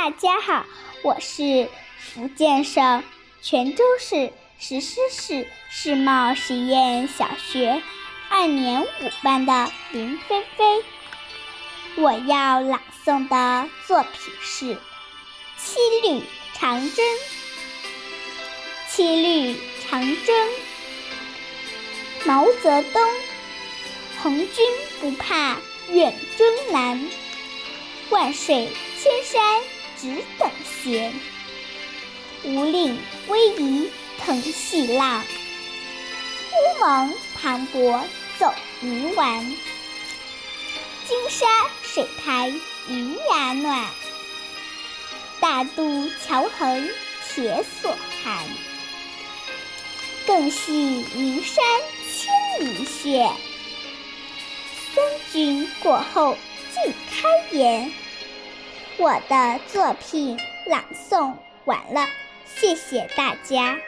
大家好，我是福建省泉州市石狮市世贸实验小学2年5班的林菲菲。我要朗诵的作品是《七律长征》。七律长征，毛泽东。红军不怕远征难，万水千山只等闲。无令威仪腾细浪，乌蒙磅礴走泥丸。金沙水台鱼牙暖，大渡桥横铁索寒。更系名山千里雪，三军过后尽开颜。我的作品朗诵完了，谢谢大家。